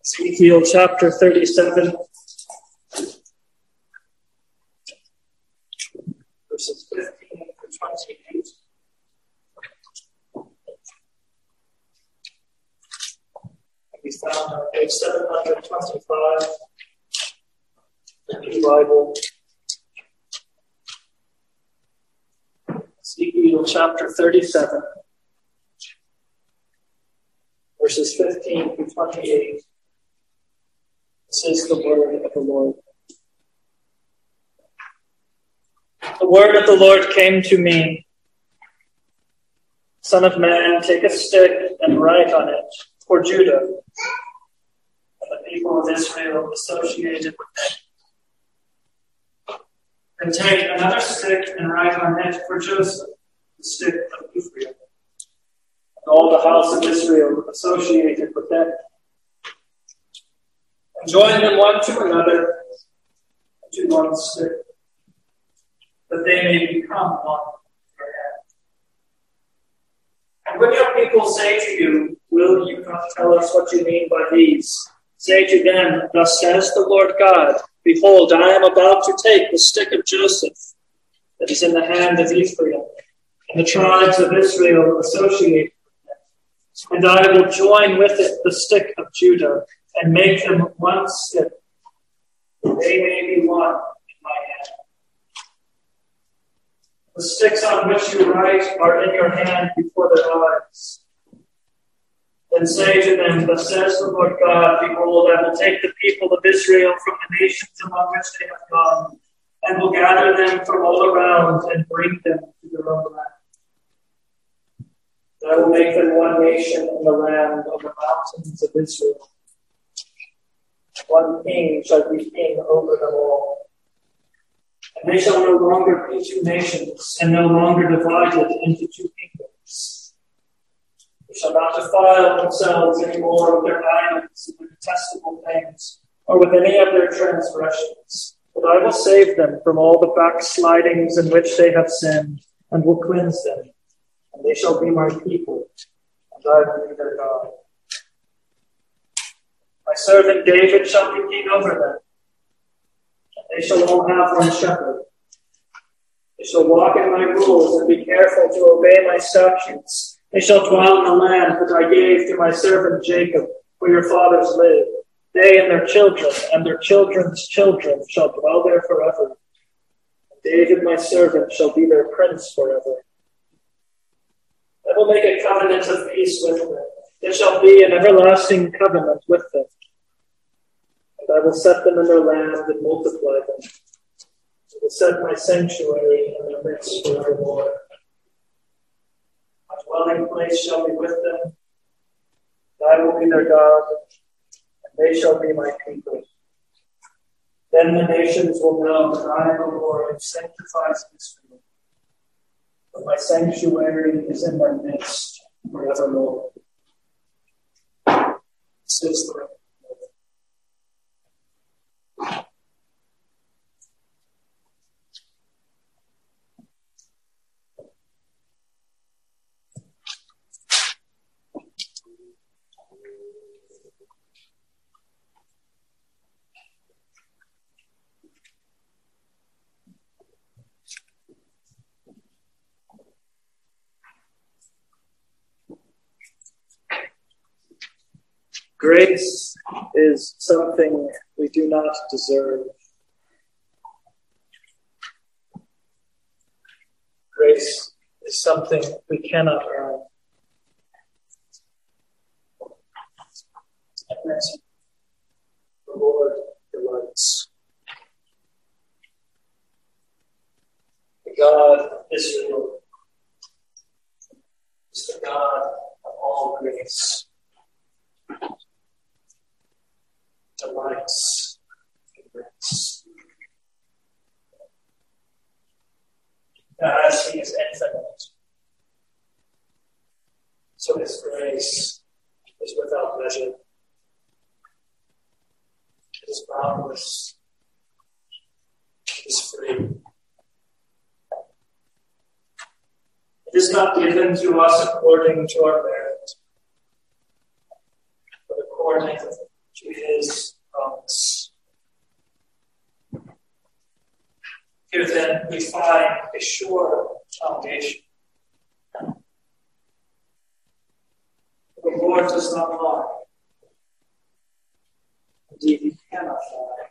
Ezekiel chapter 37, verses 15 to 28. We found on page 725, the New Bible. Ezekiel chapter 37, verses 15 to 28. This is the word of the Lord. The word of the Lord came to me. Son of man, take a stick and write on it for Judah and the people of Israel associated with it. And take another stick and write on it for Joseph, the stick of Ephraim, and all the house of Israel associated with them. And join them one to another into one stick, that they may become one hand. And when your people say to you, will you not tell us what you mean by these? Say to them, thus says the Lord God, behold, I am about to take the stick of Joseph that is in the hand of Ephraim, and the tribes of Israel associated with them, and I will join with it the stick of Judah, and make them one stick, that they may be one in my hand. The sticks on which you write are in your hand before their eyes. Then say to them, thus says the Lord God, behold, I will take the people of Israel from the nations among which they have gone, and will gather them from all around and bring them to their own land. And I will make them one nation in the land of the mountains of Israel. One king shall be king over them all. And they shall no longer be two nations, and no longer divided into two kingdoms. They shall not defile themselves any more with their idols and their detestable things, or with any of their transgressions. But I will save them from all the backslidings in which they have sinned, and will cleanse them. And they shall be my people, and I will be their God. My servant David shall be king over them. They shall all have one shepherd. They shall walk in my rules and be careful to obey my statutes. They shall dwell in the land that I gave to my servant Jacob, where your fathers lived. They and their children and their children's children shall dwell there forever. And David my servant shall be their prince forever. I will make a covenant of peace with them. There shall be an everlasting covenant with them. And I will set them in their land and multiply them. I will set my sanctuary in their midst forevermore. My dwelling place shall be with them. And I will be their God, and they shall be my people. Then the nations will know that I am the Lord who sanctifies Israel. But my sanctuary is in their midst forevermore. This is the Grace is something we do not deserve. Grace is something we cannot earn. And the Lord delights. The God of Israel is the God of all grace. Delights in grace. As he is infinite, so his grace is without measure. It is boundless. It is free. It is not given to us according to our merit, but according to we find a sure foundation. The Lord does not lie. Indeed, he cannot lie.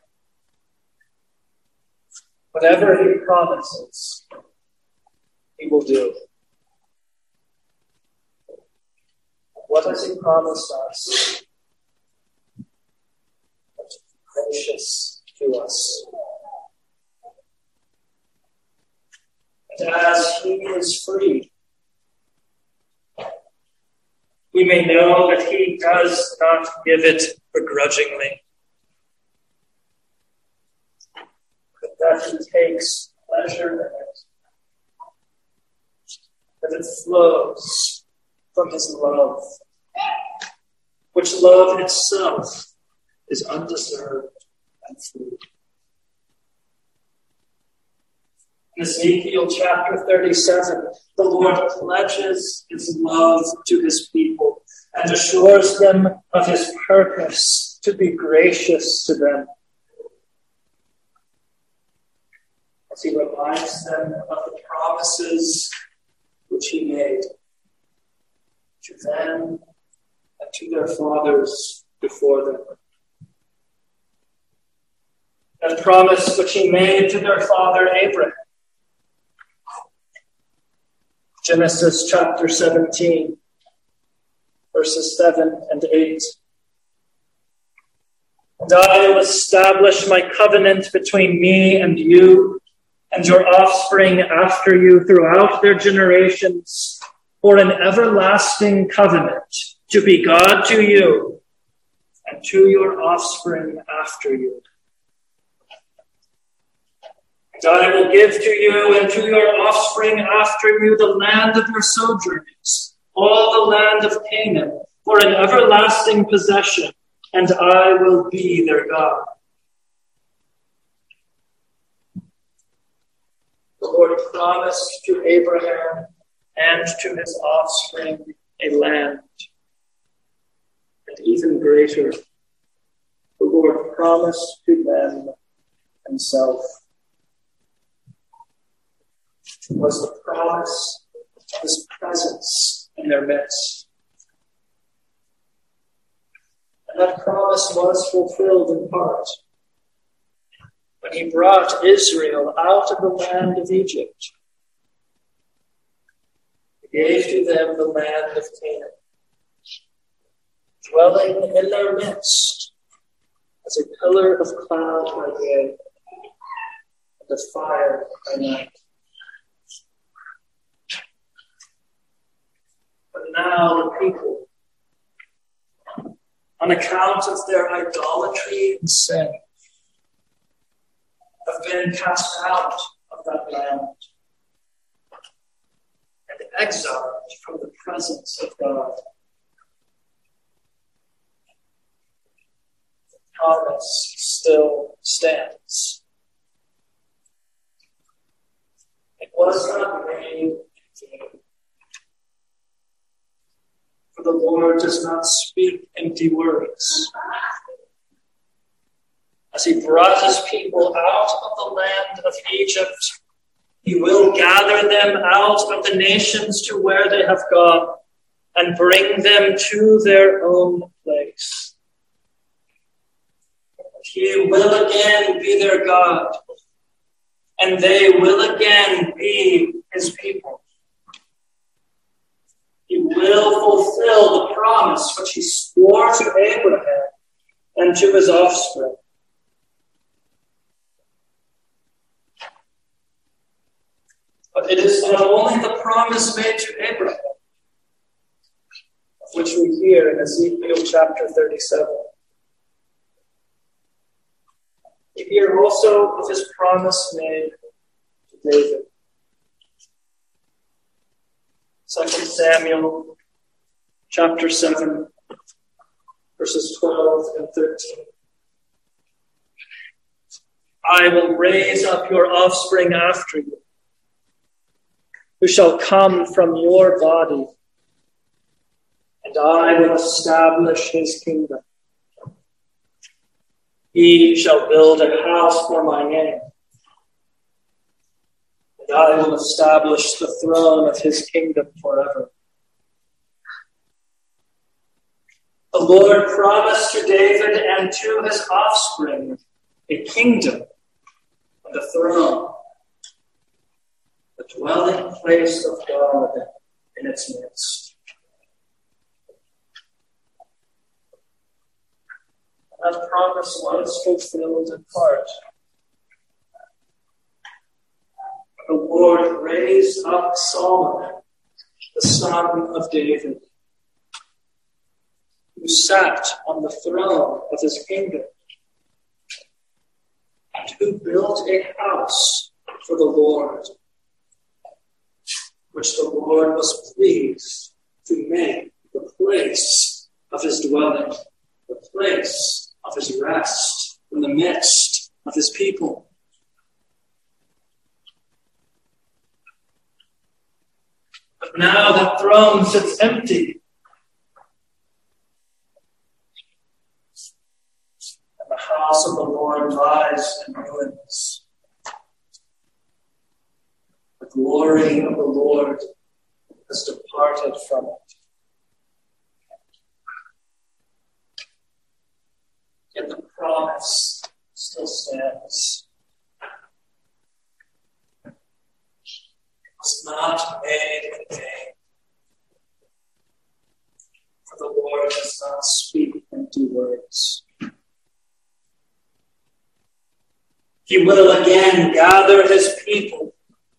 Whatever he promises, he will do. What has he promised us? Gracious to us. And as he is free, we may know that he does not give it begrudgingly, but that he takes pleasure in it, that it flows from his love, which love itself is undeserved and free. In Ezekiel chapter 37, the Lord pledges his love to his people and assures them of his purpose to be gracious to them, as he reminds them of the promises which he made to them and to their fathers before them. That promise which he made to their father Abraham. Genesis chapter 17, verses 7 and 8. And I will establish my covenant between me and you and your offspring after you throughout their generations for an everlasting covenant to be God to you and to your offspring after you. And I will give to you and to your offspring after you the land of your sojournings, all the land of Canaan, for an everlasting possession, and I will be their God. The Lord promised to Abraham and to his offspring a land. And even greater, the Lord promised to them himself. It was the promise of his presence in their midst. And that promise was fulfilled in part when he brought Israel out of the land of Egypt. He gave to them the land of Canaan, dwelling in their midst as a pillar of cloud by day and of fire by night. But now the people, on account of their idolatry and sin, have been cast out of that land and exiled from the presence of God. The promise still stands. It was not made in vain. For the Lord does not speak empty words. As he brought his people out of the land of Egypt, he will gather them out of the nations to where they have gone and bring them to their own place. He will again be their God, and they will again be his people. He will fulfill the promise which he swore to Abraham and to his offspring. But it is not only the promise made to Abraham, of which we hear in Ezekiel chapter 37. We hear also of his promise made to David. 2 Samuel chapter 7, verses 12 and 13. I will raise up your offspring after you, who shall come from your body, and I will establish his kingdom. He shall build a house for my name, and I will establish the throne of his kingdom forever. The Lord promised to David and to his offspring a kingdom and a throne, the dwelling place of God in its midst. That promise was fulfilled in part. The Lord raised up Solomon, the son of David, who sat on the throne of his kingdom, and who built a house for the Lord, which the Lord was pleased to make the place of his dwelling, the place of his rest in the midst of his people. But now that throne sits empty, and the house of the Lord lies in ruins. The glory of the Lord has departed from it. Yet the promise still stands. Was not made in vain. For the Lord does not speak empty words. He will again gather his people.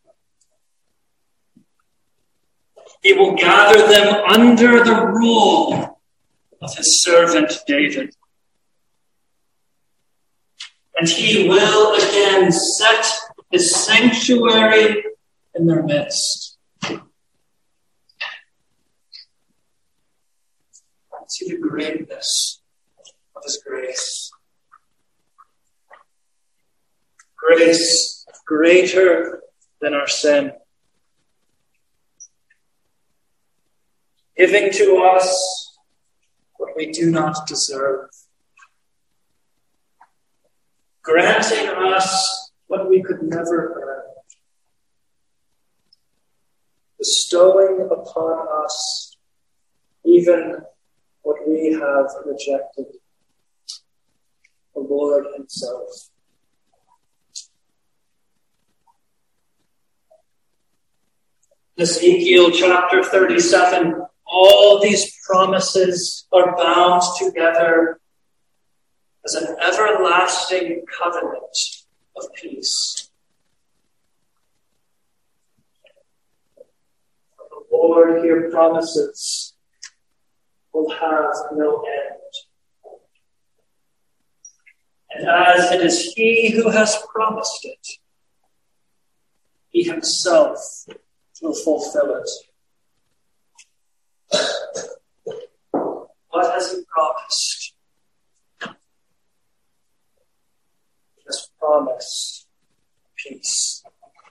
He will gather them under the rule of his servant David. And he will again set his sanctuary in their midst. See the greatness of his grace. Grace greater than our sin. Giving to us what we do not deserve. Granting us what we could never earn. Bestowing upon us even what we have rejected, the Lord himself. Ezekiel chapter 37, all these promises are bound together as an everlasting covenant of peace. The Lord here promises will have no end. And as it is he who has promised it, he himself will fulfill it. What has he promised? He has promised peace.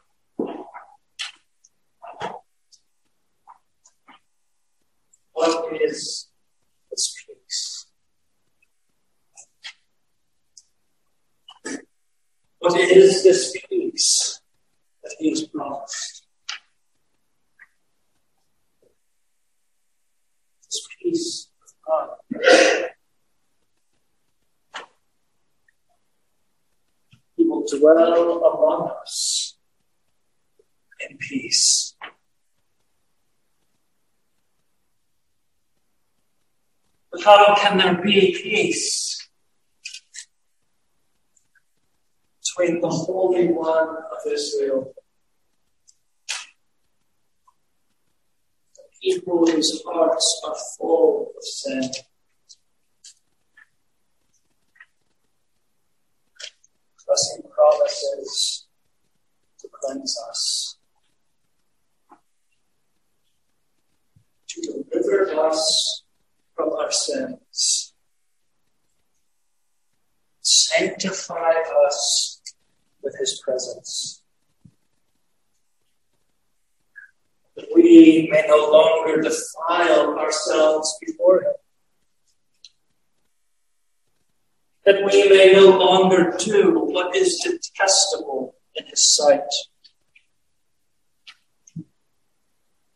What is this peace? What is this peace that he has promised? This peace of God. He will dwell among us in peace. But how can there be peace between the Holy One of Israel, the people whose hearts are full of sin? Thus he promises to cleanse us, to deliver us from our sins, sanctify us with his presence, that we may no longer defile ourselves before him, that we may no longer do what is detestable in his sight,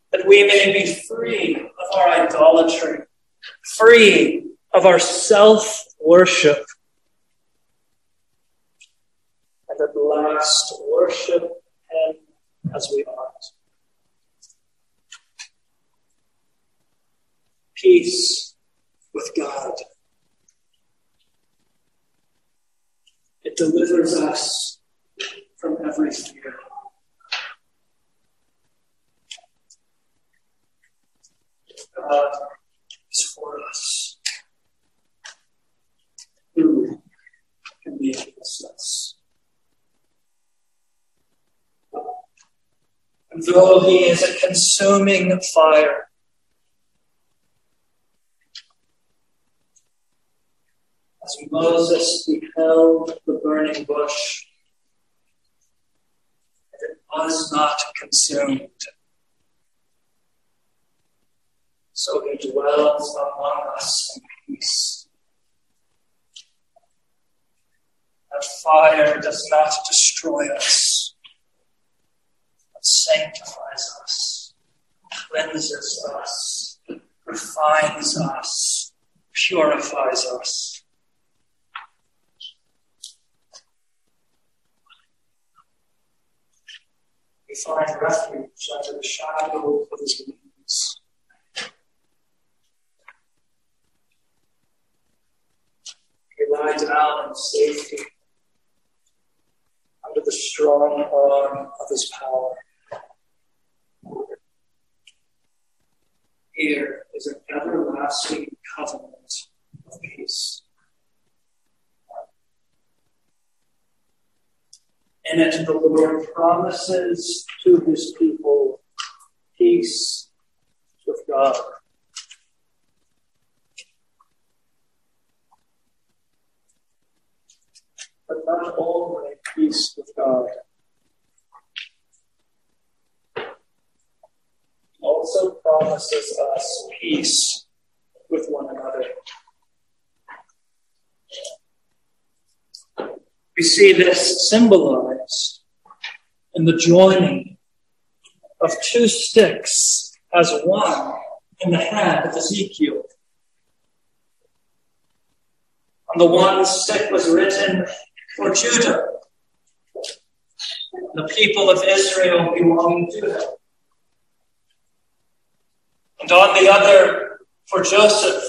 that we may be free of our idolatry, free of our self-worship, and at last worship Him as we ought. Peace with God. It delivers us from every fear. God is for us. Who can be against us? And though He is a consuming fire, as Moses beheld the burning bush, it was not consumed. So He dwells among us in peace. That fire does not destroy us, but sanctifies us, cleanses us, refines us, purifies us. We find refuge under the shadow of His wings. We lie down in safety under the strong arm of His power. Here is an everlasting covenant of peace. In it, the Lord promises to His people peace with God. But not only peace with God. He also promises us peace with one another. We see this symbolized in the joining of two sticks as one in the hand of Ezekiel. On the one stick was written, "For Judah," the people of Israel belonging to him. And on the other, "For Joseph,"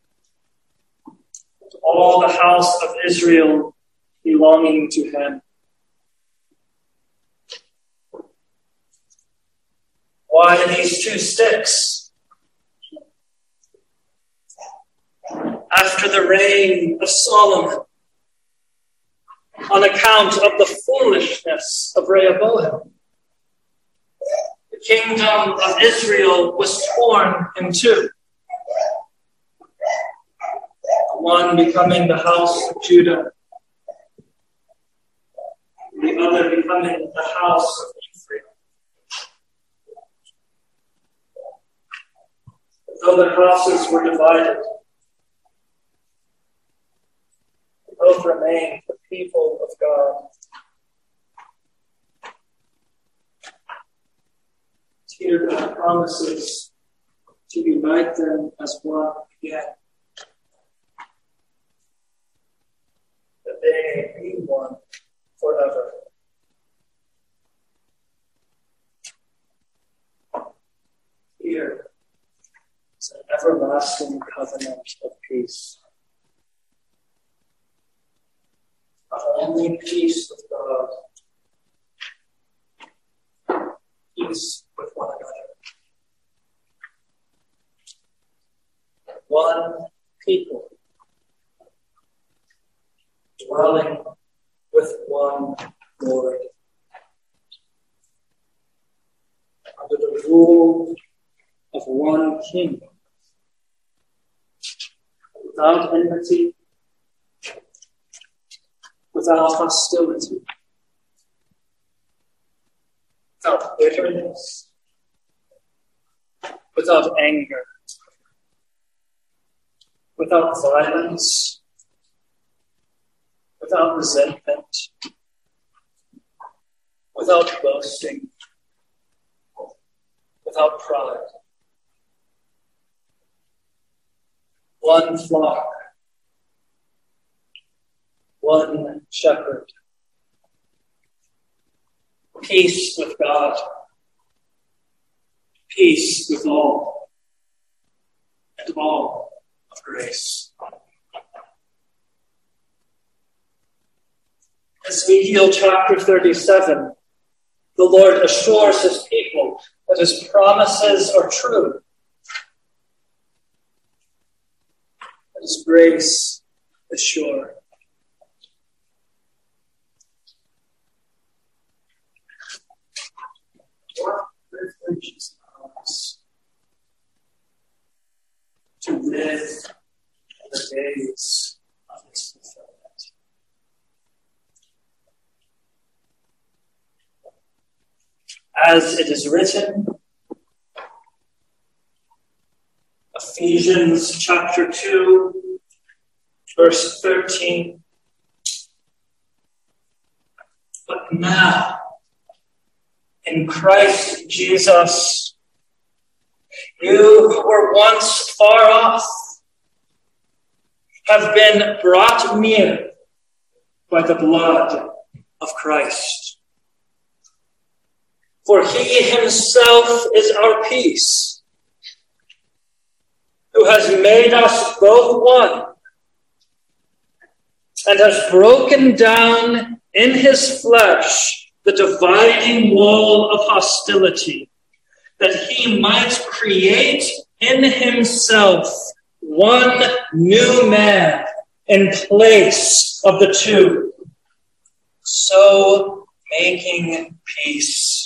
all the house of Israel belonging to him. Why these two sticks? After the reign of Solomon, on account of the foolishness of Rehoboam, the kingdom of Israel was torn in two. One becoming the house of Judah, the other becoming the house of Ephraim. Though the houses were divided, both remained the people of God. Here God promises to unite them as one again, that they may be one forever. Here is an everlasting covenant of peace. Not only peace with God, peace with one another. One people dwelling with one Lord, under the rule of one King, without enmity, without hostility, without bitterness, without anger, without violence, without resentment, without boasting, without pride. One flock, one shepherd. Peace with God. Peace with all. And all of grace. Ezekiel chapter 37. The Lord assures his people that his promises are true. That his grace is sure. What privilege is ours to live in the days of his fulfillment. As it is written, Ephesians chapter 2, verse 13. But now, in Christ Jesus, you who were once far off have been brought near by the blood of Christ. For he himself is our peace, who has made us both one, and has broken down in his flesh the dividing wall of hostility, that he might create in himself one new man in place of the two, so making peace,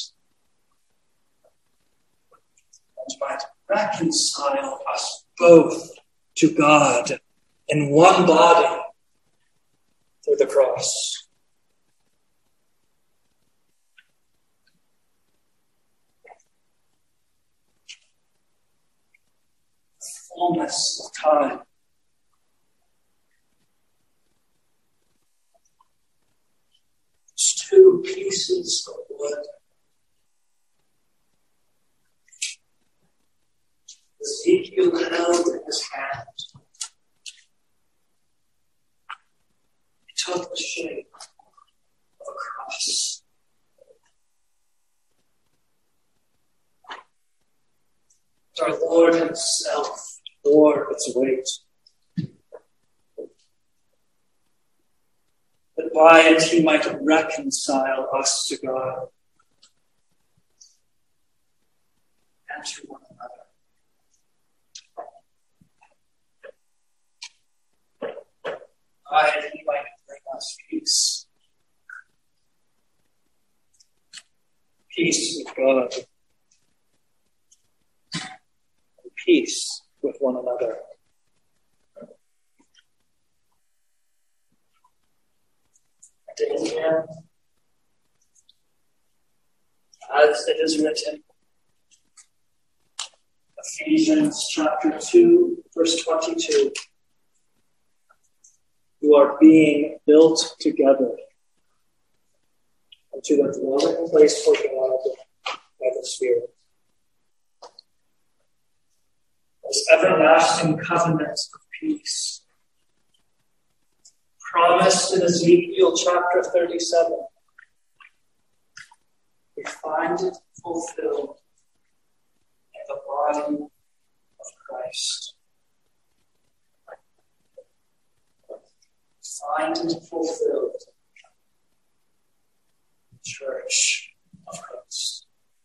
and might reconcile us both to God in one body through the cross. Fullness of time. It's two pieces of wood. Ezekiel held in his hand. He took the shape of a cross. Our Lord himself bore its weight. That by it he might reconcile us to God and to one another. By it he might bring us peace. Peace with God. Peace with one another. And in the end, as it is written, Ephesians chapter 2, verse 22, you are being built together into a dwelling place for God by the Spirit. This everlasting covenant of peace, promised in Ezekiel chapter 37, we find it fulfilled in the body of Christ. We find it fulfilled in the Church of Christ.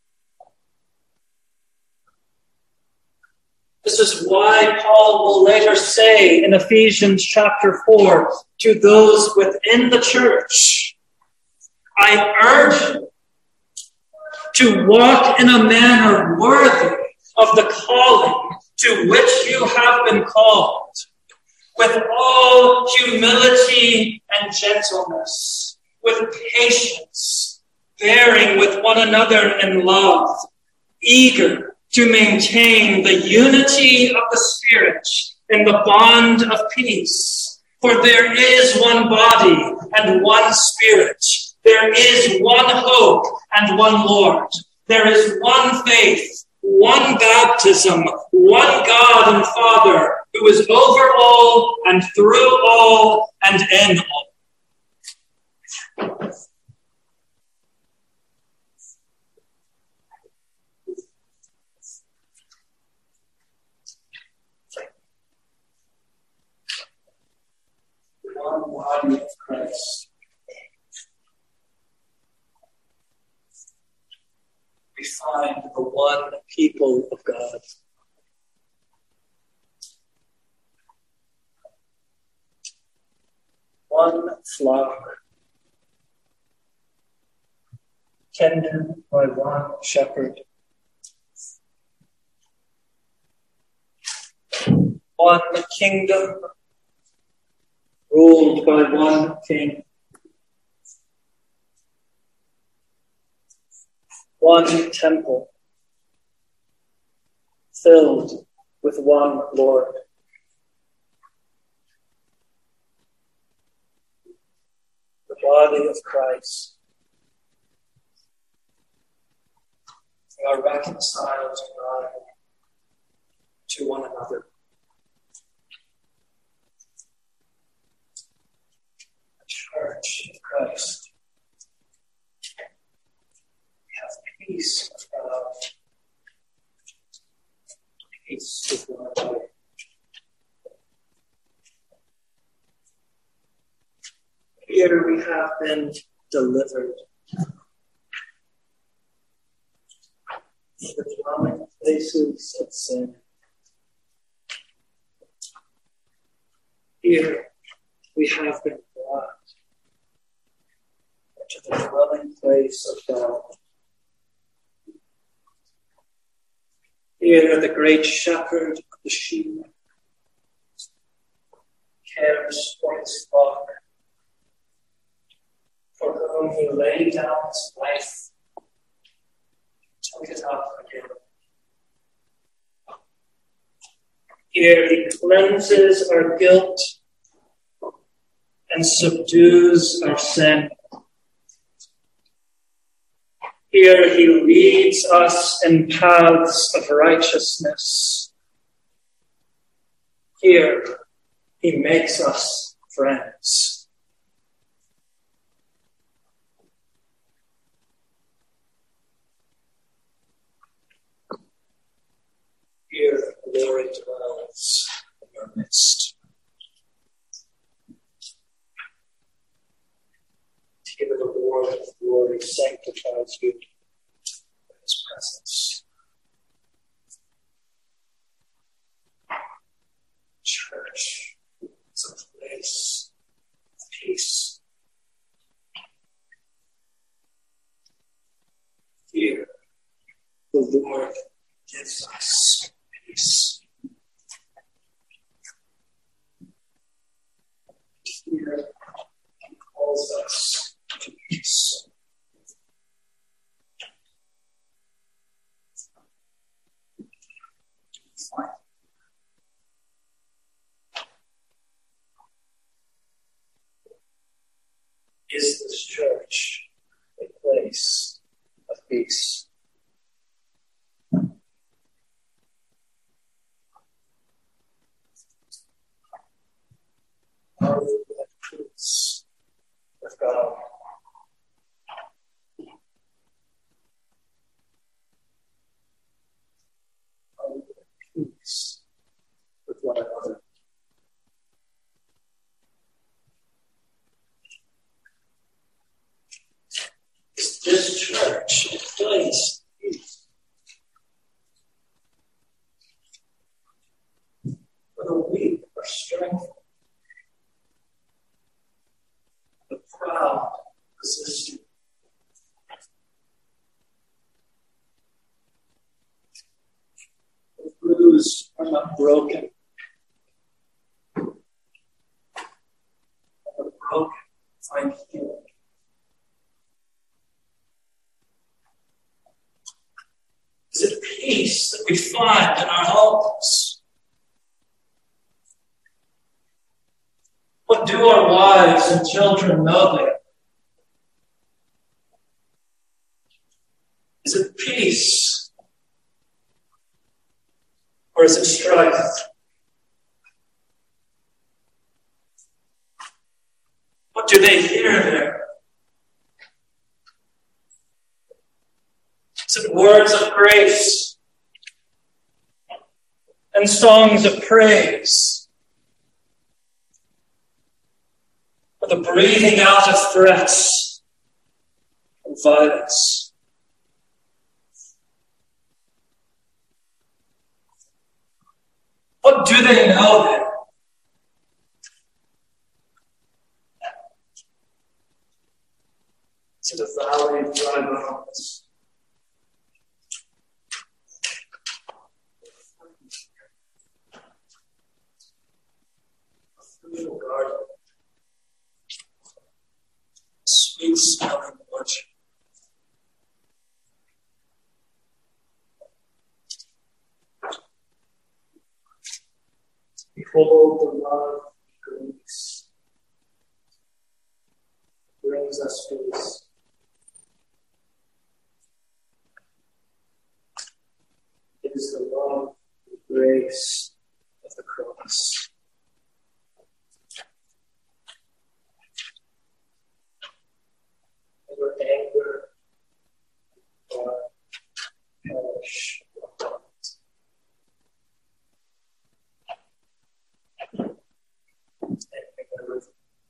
This is why Paul will later say in Ephesians chapter 4 to those within the church, I urge you to walk in a manner worthy of the calling to which you have been called, with all humility and gentleness, with patience, bearing with one another in love, eager to maintain the unity of the Spirit in the bond of peace. For there is one body and one Spirit. There is one hope and one Lord. There is one faith, one baptism, one God and Father, who is over all and through all and in all. One body of Christ. We find the one people of God. One flock, tended by one shepherd. One kingdom, ruled by one king. One temple, filled with one Lord. The body of Christ. We are reconciled to God, to one another. The Church of Christ. We have peace with God. Peace with one another. Here we have been delivered. The dwelling places of sin. Here we have been brought to the dwelling place of God. Here the great shepherd of the sheep cares for his flock, for whom he laid down his life, took it up again. Here he cleanses our guilt and subdues our sin. Here he leads us in paths of righteousness. Here he makes us friends. Here glory dwells in your midst. Here the Lord of glory sanctifies you in his presence. Church is a place of peace. Here the Lord gives us peace. Here he calls us to peace. Is this church a place of peace? Are we at peace with God? Are we at peace with one another? Is this church a place of peace? For the weak are strengthened. The proud resist you. The bruised are not broken. And the broken find healing. Is it peace that we find in our homes? What do our wives and children know there? Is it peace Or is it strife? What do they hear there? Is it words of grace and songs of praise? Or the breathing out of threats and violence? What do they know there? To the valley of dry bones. A fruitful garden. Sweet smelling orchard. Behold the love of grace brings us peace. It is the love and grace of the cross. Never anger or perish. And remember,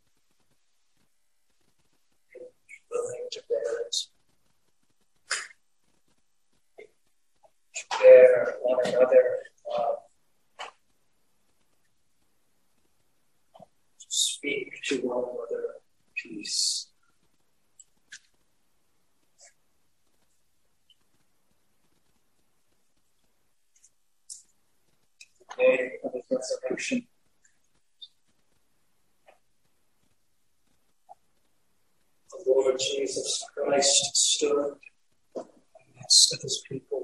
willing to bear it. Bear one another in love. Speak to one another peace. The day of his resurrection. The Lord Jesus Christ stood amidst of his people.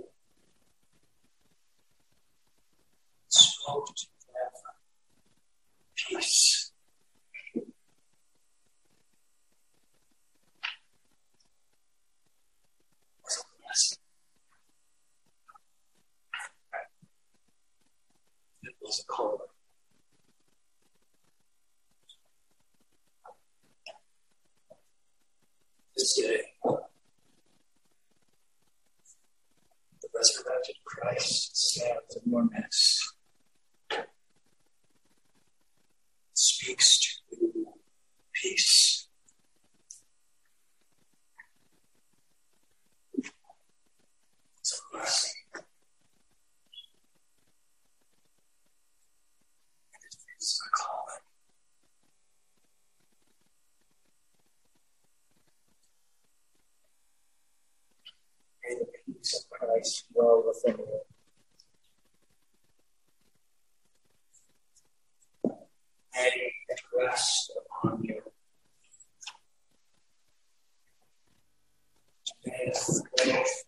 Spoke to them peace. Was a blessing. It was a calling. This day, the resurrected Christ stands in your midst. Speaks to you peace. It's a blessing. And it is a calling. May the peace of Christ dwell within you. May it rest upon you. May His grace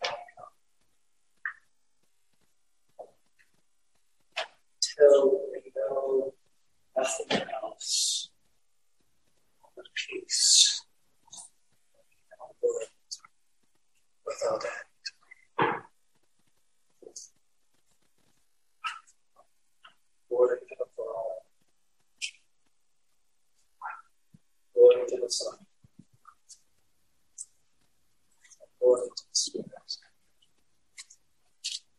till we know nothing else but peace in a world without end. Glory to the Father. Glory to the Son. Glory to the Spirit.